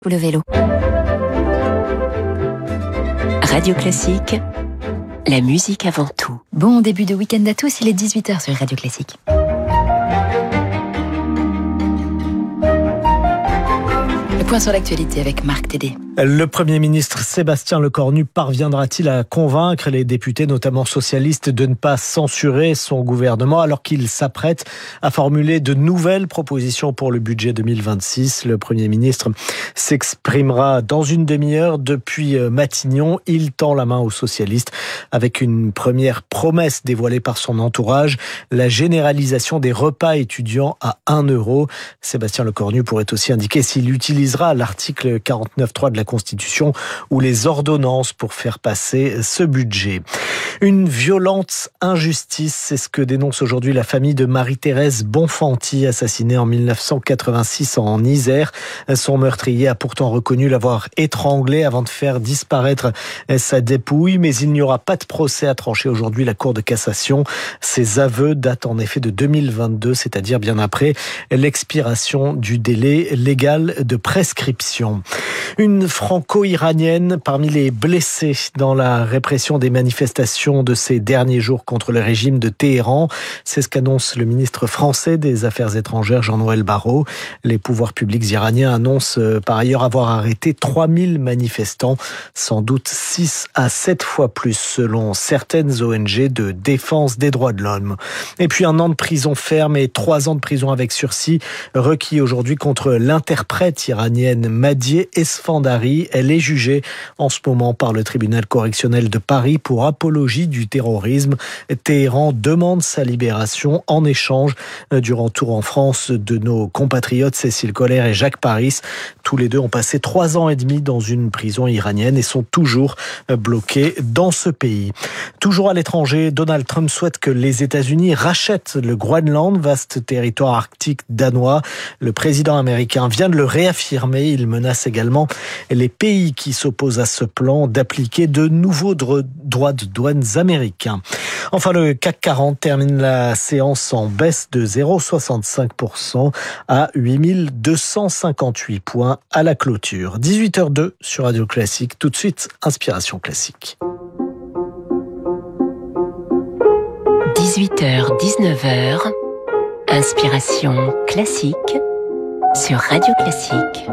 Le vélo. Radio Classique, la musique avant tout. Bon début de week-end à tous, il est 18h sur Radio Classique. Le point sur l'actualité avec Marc Tédé. Le Premier ministre Sébastien Lecornu parviendra-t-il à convaincre les députés, notamment socialistes, de ne pas censurer son gouvernement alors qu'il s'apprête à formuler de nouvelles propositions pour le budget 2026 ? Le Premier ministre s'exprimera dans une demi-heure depuis Matignon. Il tend la main aux socialistes avec une première promesse dévoilée par son entourage, la généralisation des repas étudiants à 1 euro. Sébastien Lecornu pourrait aussi indiquer s'il utilisera l'article 49.3 de la Constitution ou les ordonnances pour faire passer ce budget. Une violente injustice, c'est ce que dénonce aujourd'hui la famille de Marie-Thérèse Bonfanti, assassinée en 1986 en Isère. Son meurtrier a pourtant reconnu l'avoir étranglée avant de faire disparaître sa dépouille, mais il n'y aura pas de procès à trancher aujourd'hui. La Cour de cassation, ses aveux datent en effet de 2022, c'est-à-dire bien après l'expiration du délai légal de prescription. Une franco-iranienne parmi les blessés dans la répression des manifestations de ces derniers jours contre le régime de Téhéran. C'est ce qu'annonce le ministre français des Affaires étrangères, Jean-Noël Barrot. Les pouvoirs publics iraniens annoncent par ailleurs avoir arrêté 3000 manifestants, sans doute 6 à 7 fois plus selon certaines ONG de défense des droits de l'homme. Et puis 1 an de prison ferme et 3 ans de prison avec sursis requis aujourd'hui contre l'interprète iranienne Madieh Esfandari. Elle est jugée en ce moment par le tribunal correctionnel de Paris pour apologie du terrorisme. Téhéran demande sa libération en échange du retour en France de nos compatriotes Cécile Colère et Jacques Paris. Tous les deux ont passé 3 ans et demi dans une prison iranienne et sont toujours bloqués dans ce pays. Toujours à l'étranger, Donald Trump souhaite que les États-Unis rachètent le Groenland, vaste territoire arctique danois. Le président américain vient de le réaffirmer. Il menace également les pays qui s'opposent à ce plan d'appliquer de nouveaux droits de douane américains. Enfin, le CAC 40 termine la séance en baisse de 0,65% à 8258 points à la clôture. 18h02 sur Radio Classique. Tout de suite, Inspiration Classique. 18h, 19h, Inspiration Classique sur Radio Classique.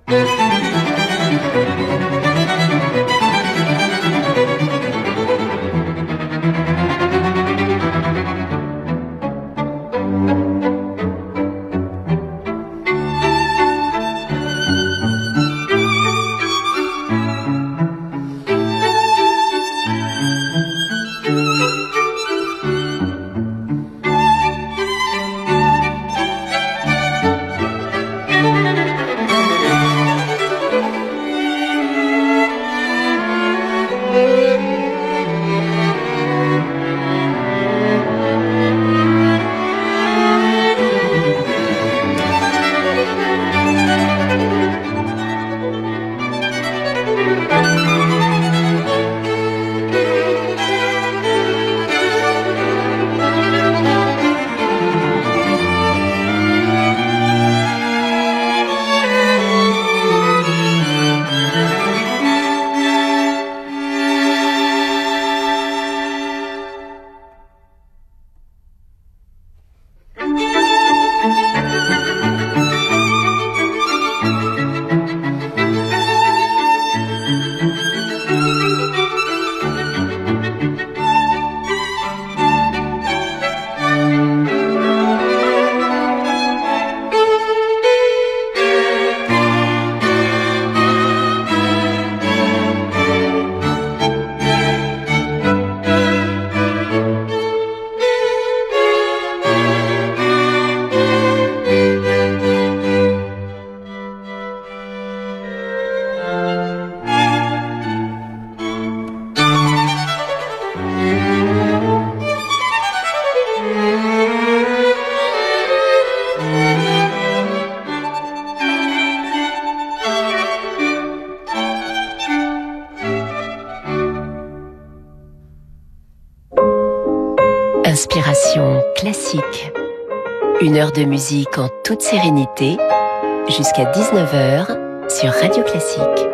Inspiration classique. 1 heure de musique en toute sérénité jusqu'à 19h sur Radio Classique.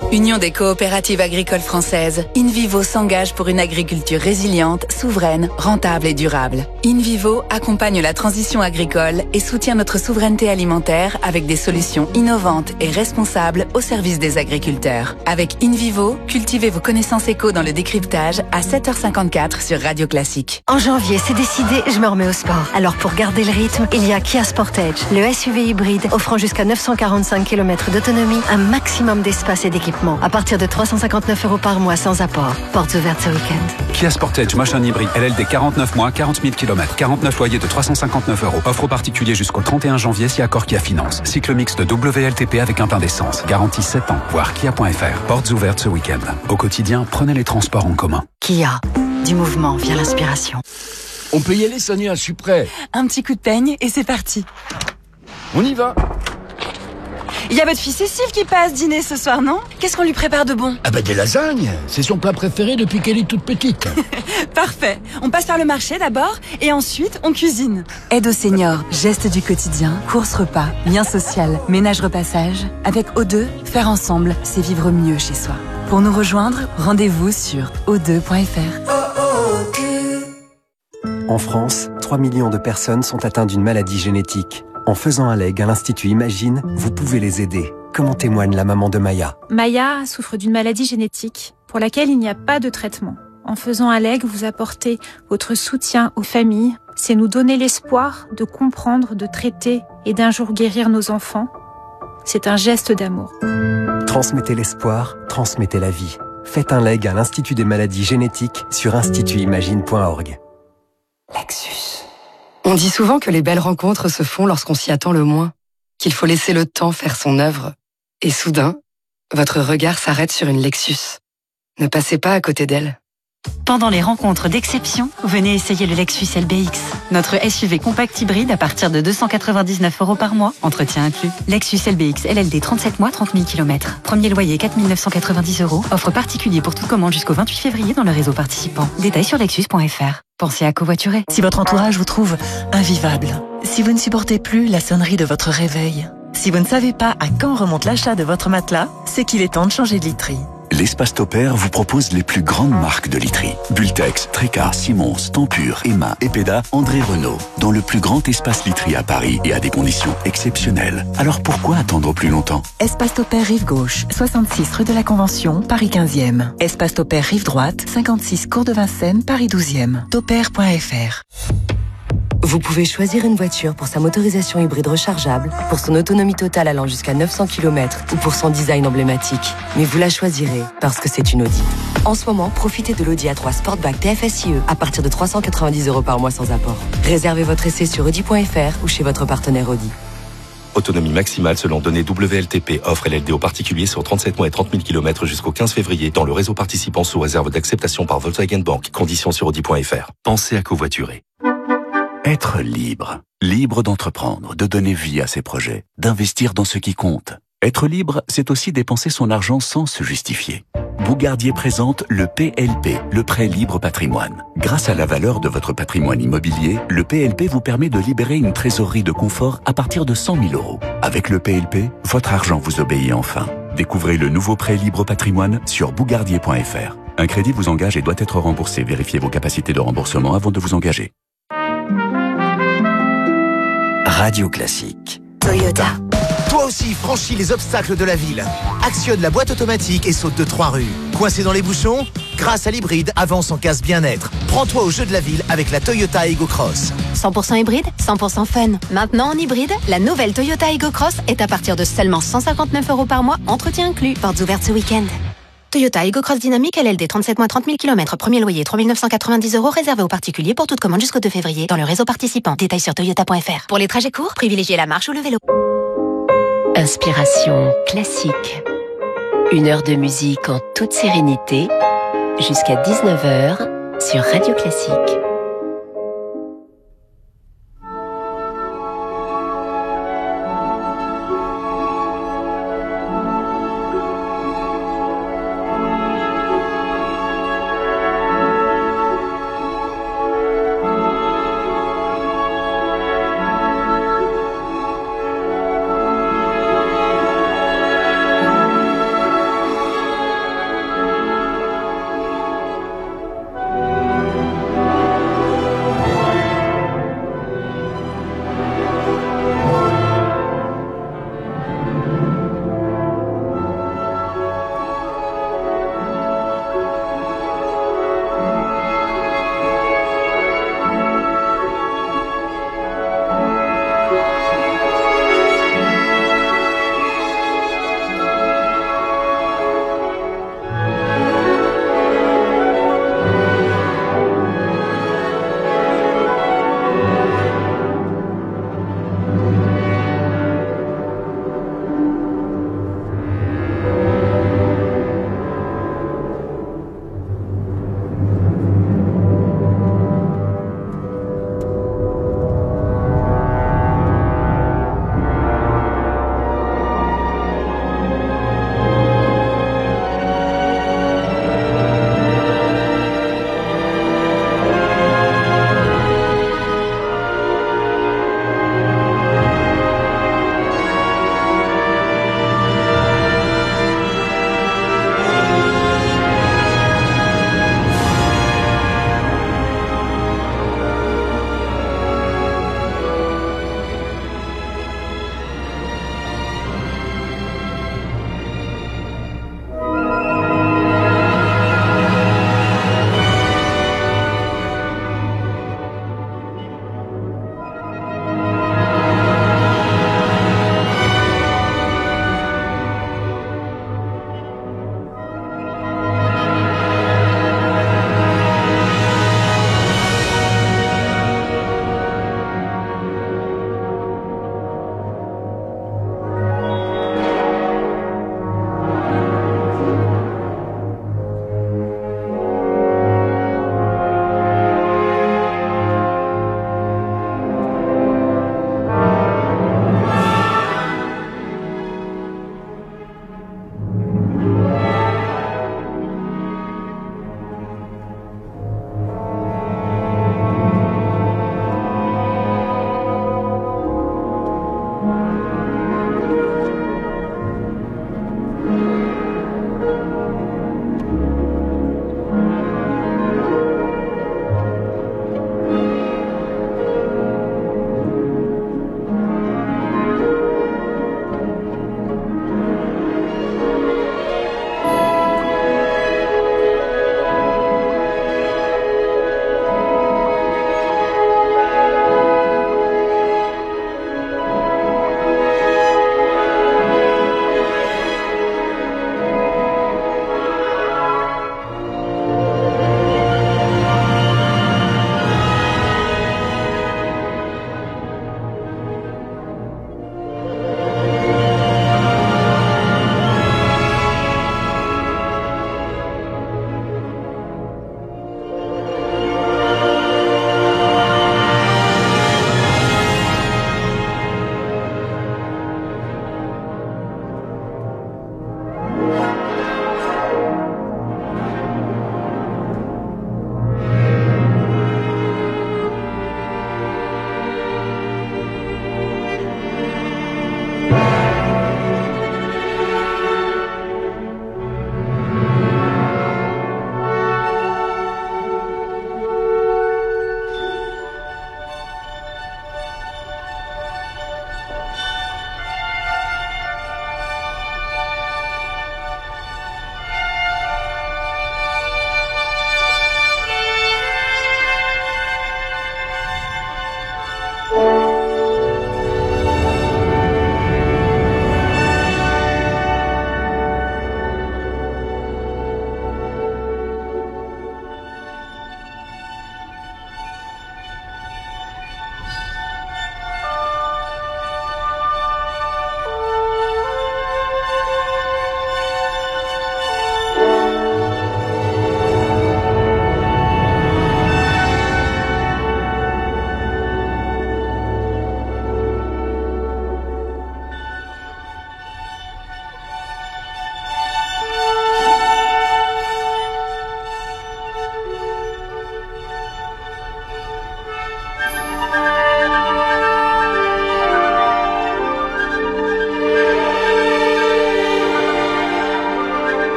Union des coopératives agricoles françaises, InVivo s'engage pour une agriculture résiliente, souveraine, rentable et durable. InVivo accompagne la transition agricole et soutient notre souveraineté alimentaire avec des solutions innovantes et responsables au service des agriculteurs. Avec InVivo, cultivez vos connaissances éco dans le décryptage à 7h54 sur Radio Classique. En janvier, c'est décidé, je me remets au sport. Alors pour garder le rythme, il y a Kia Sportage, le SUV hybride offrant jusqu'à 945 km d'autonomie, un maximum d'espace et d'équipement. À partir de 359 € par mois sans apport. Portes ouvertes ce week-end. Kia Sportage, Motion hybride, LLD 49 mois, 40 000 km, 49 loyers de 359 €. Offre aux particuliers jusqu'au 31 janvier si accord Kia Finance. Cycle mixte WLTP avec un plein d'essence. Garantie 7 ans. Voir kia.fr. Portes ouvertes ce week-end. Au quotidien, prenez les transports en commun. Kia. Du mouvement vient l'inspiration. On peut y aller, Sonia, je suis prêt. Un petit coup de peigne et c'est parti. On y va. Il y a votre fille Cécile qui passe dîner ce soir, non? Qu'est-ce qu'on lui prépare de bon? Ah bah des lasagnes. C'est son plat préféré depuis qu'elle est toute petite. Parfait. On passe par le marché d'abord et ensuite on cuisine. Aide aux seniors, gestes du quotidien, courses repas, lien social, ménage repassage. Avec O2, faire ensemble, c'est vivre mieux chez soi. Pour nous rejoindre, rendez-vous sur o2.fr. En France, 3 millions de personnes sont atteintes d'une maladie génétique. En faisant un leg à l'Institut Imagine, vous pouvez les aider, comme en témoigne la maman de Maya. Maya souffre d'une maladie génétique pour laquelle il n'y a pas de traitement. En faisant un leg, vous apportez votre soutien aux familles. C'est nous donner l'espoir de comprendre, de traiter et d'un jour guérir nos enfants. C'est un geste d'amour. Transmettez l'espoir, transmettez la vie. Faites un leg à l'Institut des maladies génétiques sur institutimagine.org. Lexus. On dit souvent que les belles rencontres se font lorsqu'on s'y attend le moins, qu'il faut laisser le temps faire son œuvre. Et soudain, votre regard s'arrête sur une Lexus. Ne passez pas à côté d'elle. Pendant les rencontres d'exception, venez essayer le Lexus LBX. Notre SUV compact hybride à partir de 299 € par mois, entretien inclus. Lexus LBX LLD 37 mois, 30 000 km. Premier loyer 4 990 €. Offre particulier pour toute commande jusqu'au 28 février dans le réseau participant. Détails sur lexus.fr. Pensez à covoiturer. Si votre entourage vous trouve invivable, si vous ne supportez plus la sonnerie de votre réveil, si vous ne savez pas à quand remonte l'achat de votre matelas, c'est qu'il est temps de changer de literie. L'Espace Topair vous propose les plus grandes marques de literie. Bultex, Tréca, Simons, Tempur, Emma, Epeda, André Renault. Dans le plus grand espace literie à Paris et à des conditions exceptionnelles. Alors pourquoi attendre plus longtemps? Espace Topair Rive Gauche, 66 rue de la Convention, Paris 15e. Espace Topair Rive Droite, 56 cours de Vincennes, Paris 12e. Topair.fr. Vous pouvez choisir une voiture pour sa motorisation hybride rechargeable, pour son autonomie totale allant jusqu'à 900 km ou pour son design emblématique. Mais vous la choisirez parce que c'est une Audi. En ce moment, profitez de l'Audi A3 Sportback TFSIe à partir de 390 € par mois sans apport. Réservez votre essai sur Audi.fr ou chez votre partenaire Audi. Autonomie maximale selon données WLTP. Offre LLD aux particuliers sur 37 mois et 30 000 km jusqu'au 15 février dans le réseau participant sous réserve d'acceptation par Volkswagen Bank. Conditions sur Audi.fr. Pensez à covoiturer. Être libre. Libre d'entreprendre, de donner vie à ses projets, d'investir dans ce qui compte. Être libre, c'est aussi dépenser son argent sans se justifier. Bougardier présente le PLP, le prêt libre patrimoine. Grâce à la valeur de votre patrimoine immobilier, le PLP vous permet de libérer une trésorerie de confort à partir de 100 000 €. Avec le PLP, votre argent vous obéit enfin. Découvrez le nouveau prêt libre patrimoine sur bougardier.fr. Un crédit vous engage et doit être remboursé. Vérifiez vos capacités de remboursement avant de vous engager. Radio Classique. Toyota. Toi aussi, franchis les obstacles de la ville. Actionne la boîte automatique et saute de 3 rues. Coincé dans les bouchons? Grâce à l'hybride, avance en casse bien-être. Prends-toi au jeu de la ville avec la Toyota Ego Cross. 100% hybride, 100% fun. Maintenant en hybride, la nouvelle Toyota Ego Cross est à partir de seulement 159 € par mois, entretien inclus. Portes ouvertes ce week-end. Toyota Ego Cross Dynamique LLD 37 mois 30 000 km. Premier loyer 3 990 € réservé aux particuliers pour toute commande jusqu'au 2 février dans le réseau participant. Détails sur toyota.fr. Pour les trajets courts, privilégiez la marche ou le vélo. Inspiration classique. 1 heure de musique en toute sérénité jusqu'à 19h sur Radio Classique.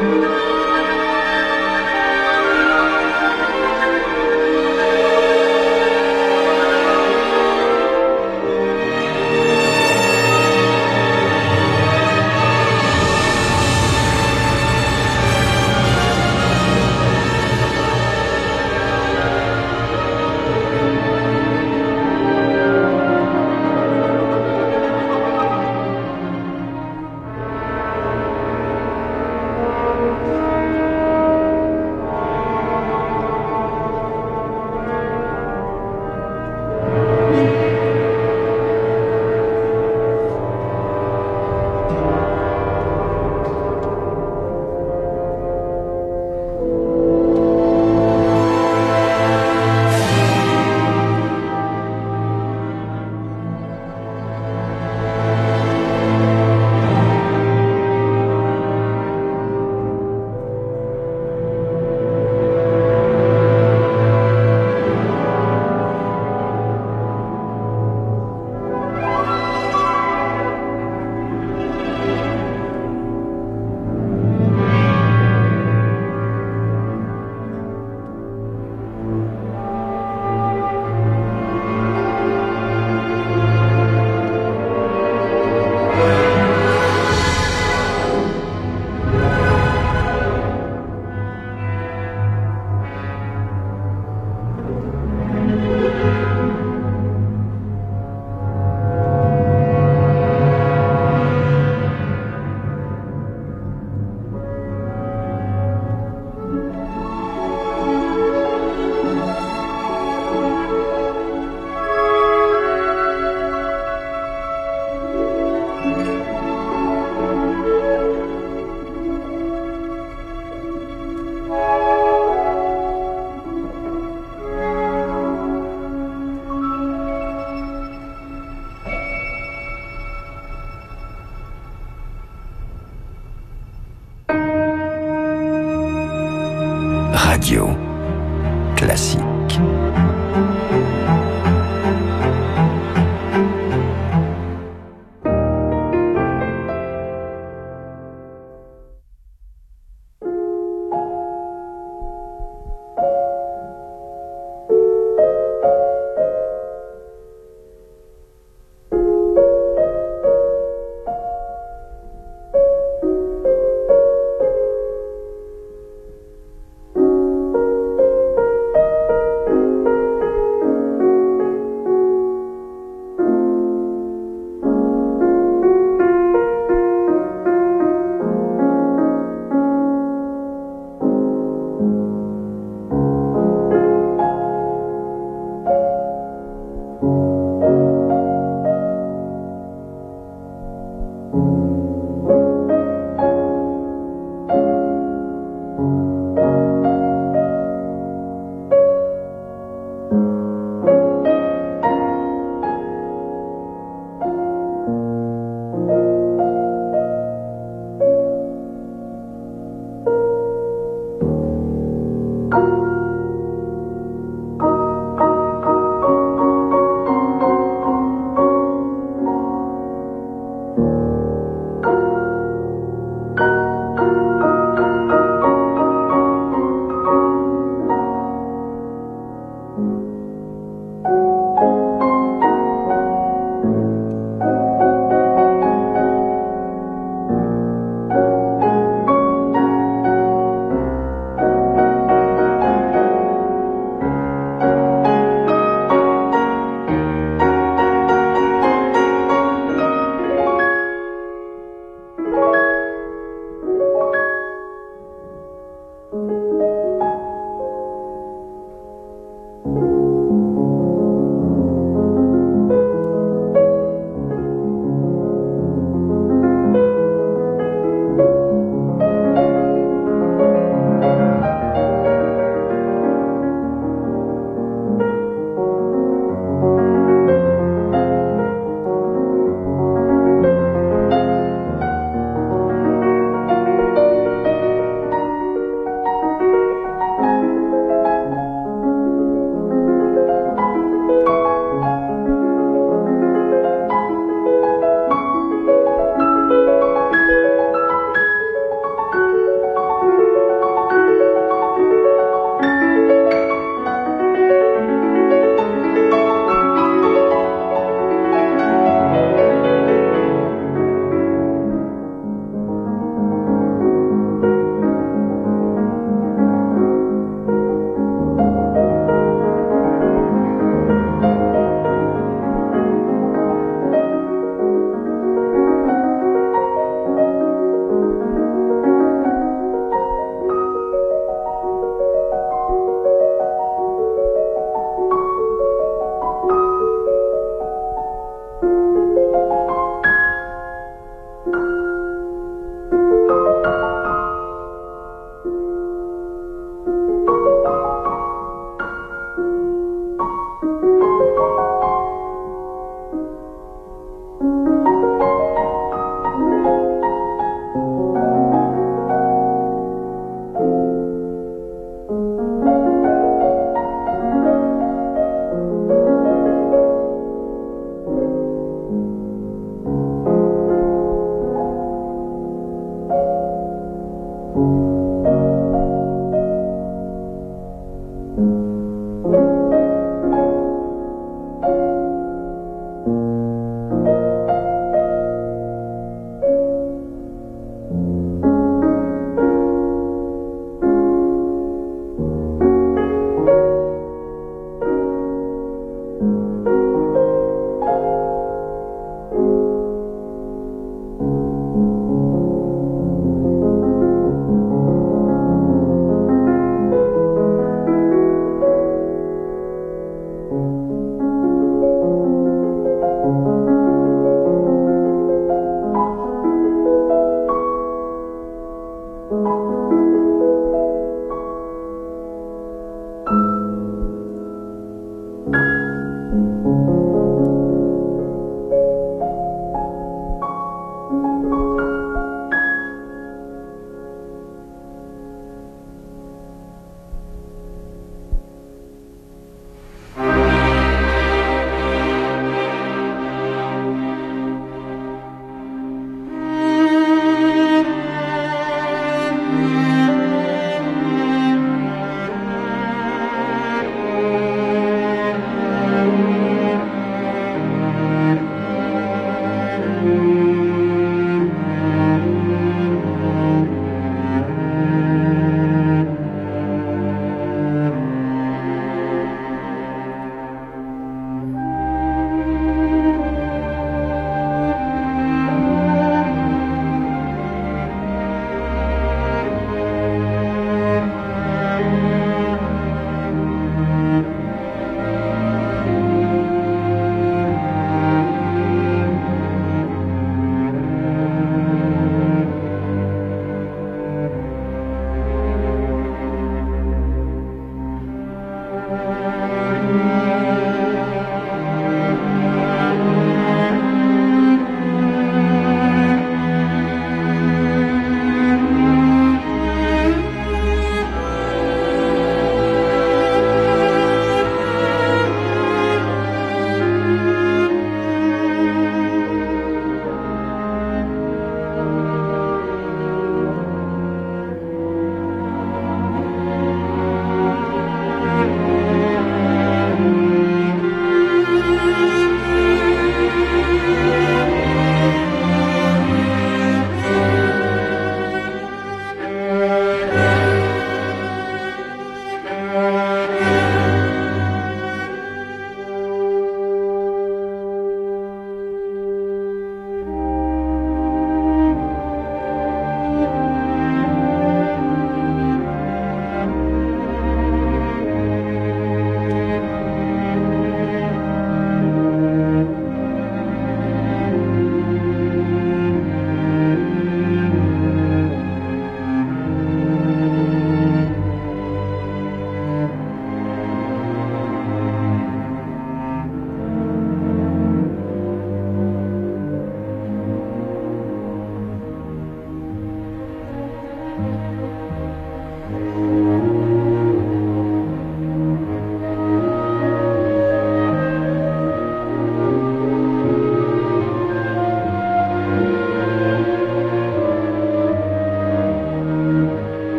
Radio Classique.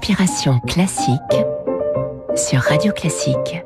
Inspiration classique sur Radio Classique.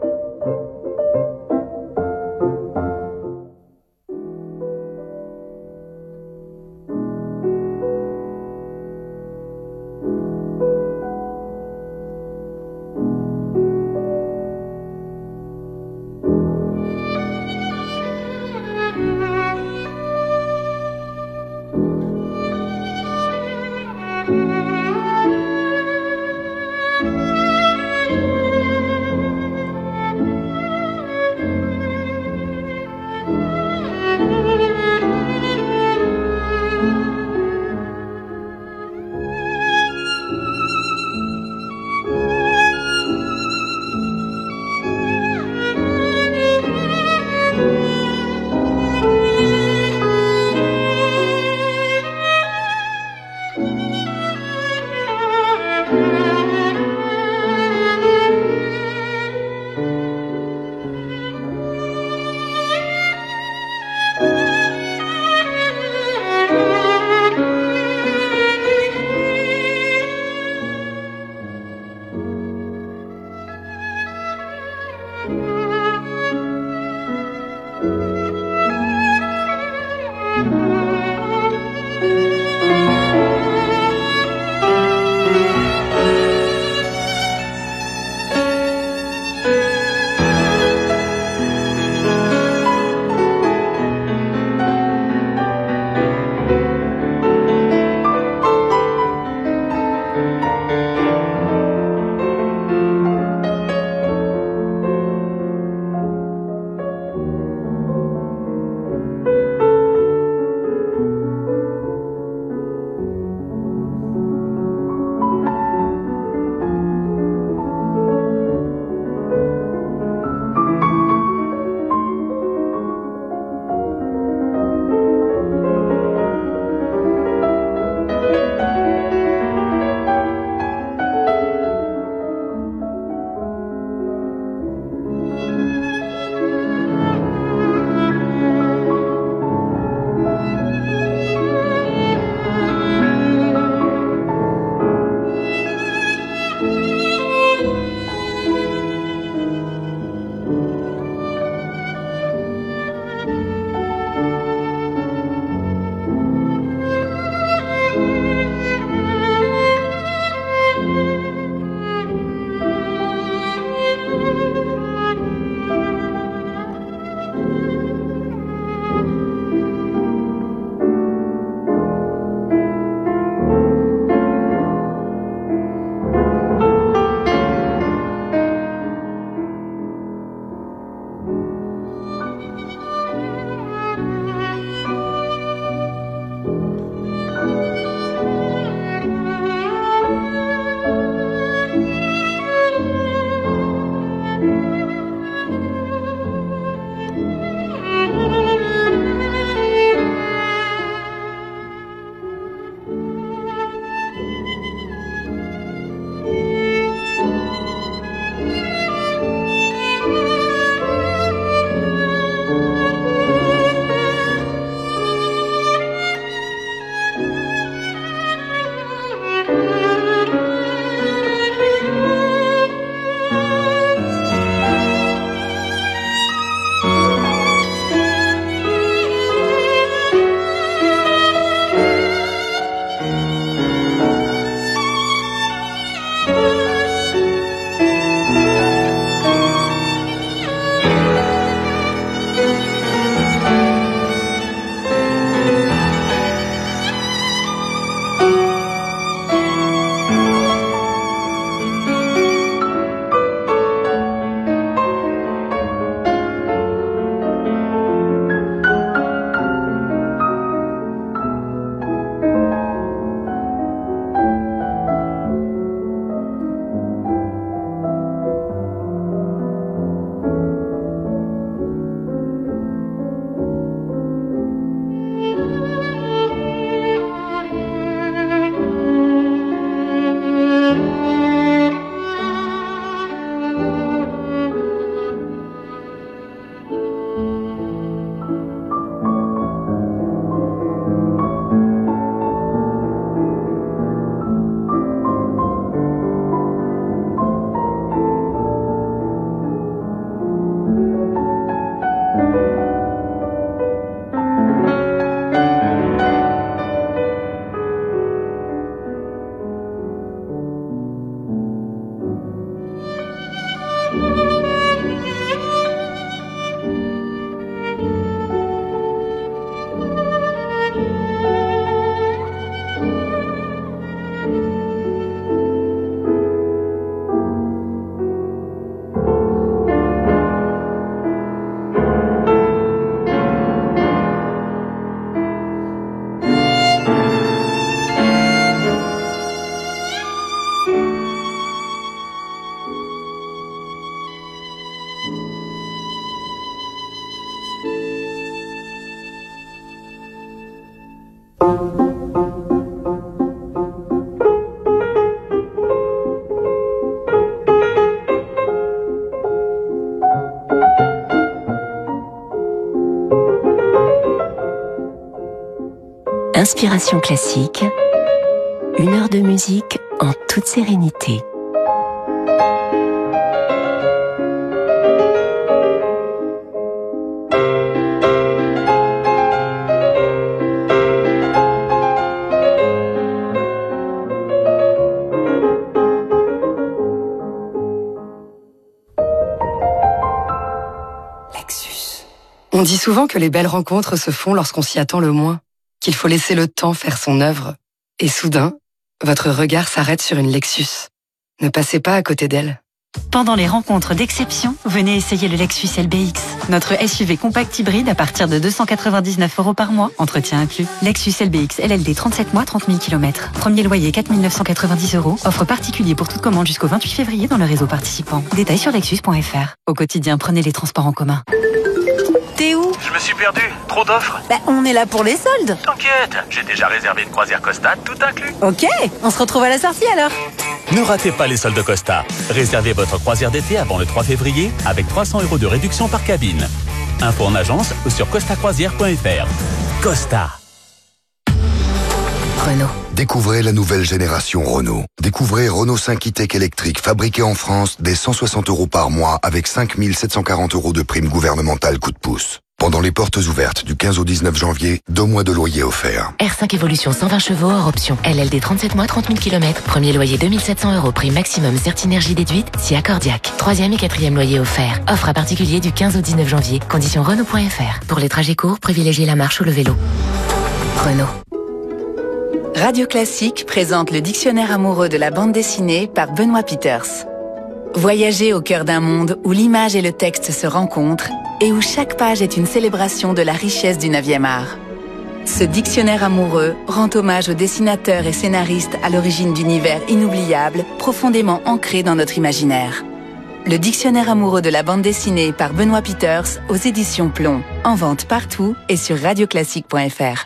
Inspiration classique, 1 heure de musique en toute sérénité. Lexus. On dit souvent que les belles rencontres se font lorsqu'on s'y attend le moins, qu'il faut laisser le temps faire son œuvre. Et soudain, votre regard s'arrête sur une Lexus. Ne passez pas à côté d'elle. Pendant les rencontres d'exception, venez essayer le Lexus LBX. Notre SUV compact hybride à partir de 299 € par mois, entretien inclus. Lexus LBX LLD 37 mois, 30 000 km. Premier loyer 4 990 €. Offre particulier pour toute commande jusqu'au 28 février dans le réseau participant. Détails sur lexus.fr. Au quotidien, prenez les transports en commun. T'es où? Je me suis perdu. Trop d'offres. On est là pour les soldes. T'inquiète, j'ai déjà réservé une croisière Costa, tout inclus. Ok, on se retrouve à la sortie alors. Ne ratez pas les soldes Costa. Réservez votre croisière d'été avant le 3 février avec 300 € de réduction par cabine. Info en agence ou sur costacroisière.fr. Costa. Renault. Découvrez la nouvelle génération Renault. Découvrez Renault 5 e-Tech électrique fabriqué en France dès 160 € par mois avec 5 740 € de prime gouvernementale coup de pouce. Pendant les portes ouvertes du 15 au 19 janvier, 2 mois de loyer offerts. R5 Evolution 120 chevaux hors option. LLD 37 mois, 30 000 km. Premier loyer 2700 €. Prime maximum Certinergie déduite si accordiaque. 3e et 4e loyer offert. Offre à particulier du 15 au 19 janvier. Conditions Renault.fr. Pour les trajets courts, privilégiez la marche ou le vélo. Renault. Radio Classique présente le dictionnaire amoureux de la bande dessinée par Benoît Peters. Voyagez au cœur d'un monde où l'image et le texte se rencontrent et où chaque page est une célébration de la richesse du 9e art. Ce dictionnaire amoureux rend hommage aux dessinateurs et scénaristes à l'origine d'univers inoubliables, profondément ancrés dans notre imaginaire. Le dictionnaire amoureux de la bande dessinée par Benoît Peters aux éditions Plomb. En vente partout et sur radioclassique.fr.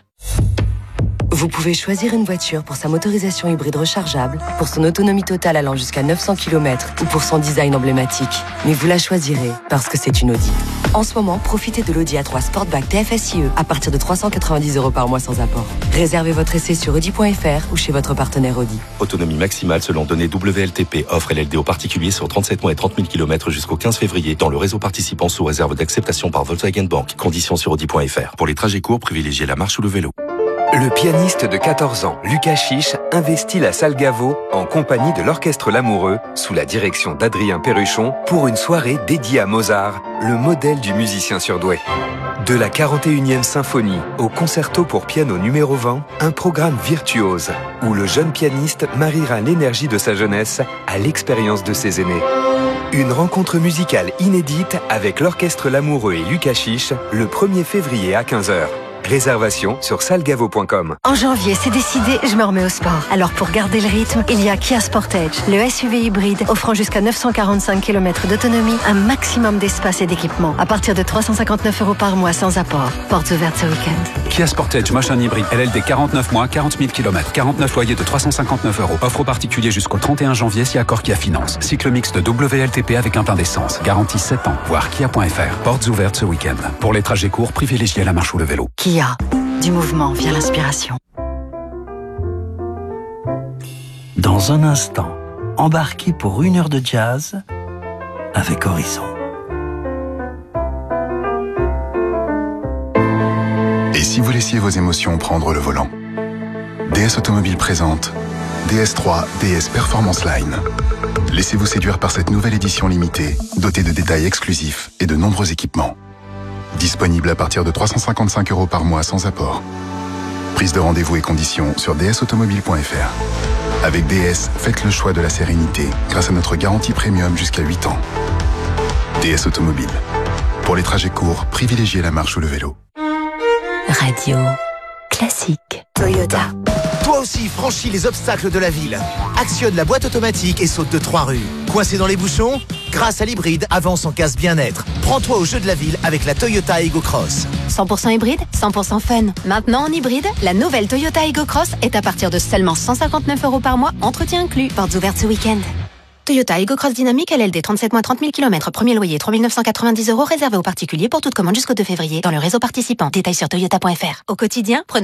Vous pouvez choisir une voiture pour sa motorisation hybride rechargeable, pour son autonomie totale allant jusqu'à 900 km ou pour son design emblématique. Mais vous la choisirez parce que c'est une Audi. En ce moment, profitez de l'Audi A3 Sportback TFSIe à partir de 390 € par mois sans apport. Réservez votre essai sur Audi.fr ou chez votre partenaire Audi. Autonomie maximale selon données WLTP. Offre LLD aux particuliers sur 37 mois et 30 000 km jusqu'au 15 février dans le réseau participant sous réserve d'acceptation par Volkswagen Bank. Conditions sur Audi.fr. Pour les trajets courts, privilégiez la marche ou le vélo. Le pianiste de 14 ans, Lucas Chiche, investit la salle Gaveau en compagnie de l'Orchestre L'Amoureux, sous la direction d'Adrien Perruchon, pour une soirée dédiée à Mozart, le modèle du musicien surdoué. De la 41e symphonie au concerto pour piano numéro 20, un programme virtuose, où le jeune pianiste mariera l'énergie de sa jeunesse à l'expérience de ses aînés. Une rencontre musicale inédite avec l'Orchestre L'Amoureux et Lucas Chiche, le 1er février à 15h. Réservation sur salgavo.com. En janvier, c'est décidé, je me remets au sport. Alors pour garder le rythme, il y a Kia Sportage, le SUV hybride offrant jusqu'à 945 km d'autonomie, un maximum d'espace et d'équipement. À partir de 359 € par mois sans apport. Portes ouvertes ce week-end. Kia Sportage Motion Hybride LLD 49 mois, 40 000 km. 49 loyers de 359 €. Offre aux particuliers jusqu'au 31 janvier si accord Kia Finance. Cycle mixte WLTP avec un plein d'essence. Garantie 7 ans. Voir kia.fr. Portes ouvertes ce week-end. Pour les trajets courts, privilégiez la marche ou le vélo. Kia. Du mouvement vient l'inspiration. Dans un instant, embarquez pour 1 heure de jazz avec Horizon. Et si vous laissiez vos émotions prendre le volant? DS Automobile présente DS3 DS Performance Line. Laissez-vous séduire par cette nouvelle édition limitée, dotée de détails exclusifs et de nombreux équipements. Disponible à partir de 355 € par mois sans apport. Prise de rendez-vous et conditions sur dsautomobile.fr. Avec DS, faites le choix de la sérénité grâce à notre garantie premium jusqu'à 8 ans. DS Automobile. Pour les trajets courts, privilégiez la marche ou le vélo. Radio Classique. Toyota. Toi aussi, franchis les obstacles de la ville. Actionne la boîte automatique et saute de 3 rues. Coincé dans les bouchons? Grâce à l'hybride, avance en casse bien-être. Prends-toi au jeu de la ville avec la Toyota Ego Cross. 100% hybride, 100% fun. Maintenant en hybride, la nouvelle Toyota Ego Cross est à partir de seulement 159 € par mois, entretien inclus. Portes ouvertes ce week-end. Toyota Ego Cross Dynamique LLD 37 mois 30 000 km. Premier loyer 3 990 € réservé aux particuliers pour toute commande jusqu'au 2 février dans le réseau participant. Détails sur toyota.fr. Au quotidien, prenez